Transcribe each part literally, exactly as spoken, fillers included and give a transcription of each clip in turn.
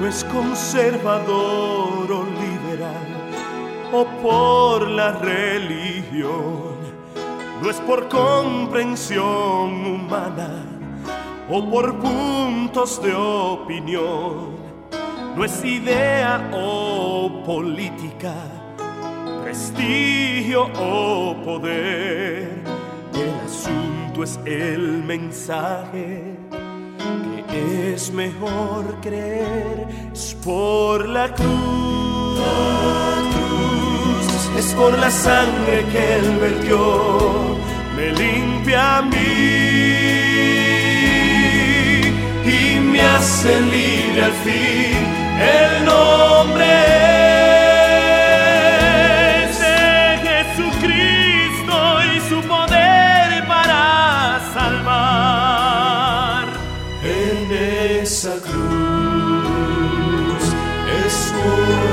no es conservador o liberal, o por la religión, no es por comprensión humana o por puntos de opinión, no es idea o política, prestigio o poder. El asunto es el mensaje que es mejor creer. Es por la cruz, la cruz, es por la sangre que Él vertió, me limpia a mí y me hace libre al fin. El nombre es de Jesucristo y su poder para salvar. En esa cruz es por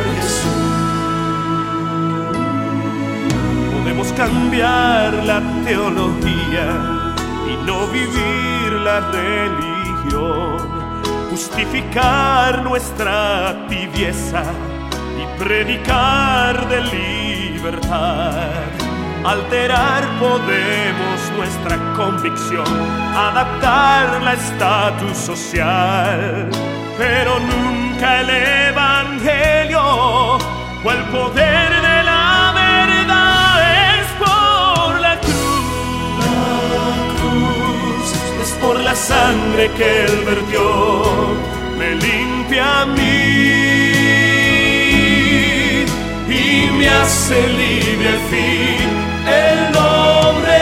Jesús. Podemos cambiar la teología y no vivir la religión, justificar nuestra tibieza y predicar de libertad. Alterar podemos nuestra convicción, adaptarla a estatus social, pero nunca el evangelio o el poder de la verdad. Es por la cruz, la cruz, es por la sangre que Él vertió, me limpia a mí y me hace libre al fin. El nombre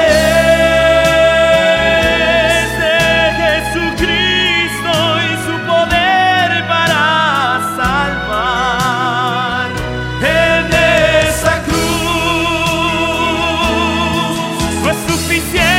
es de Jesucristo y su poder para salvar. En esa cruz no es suficiente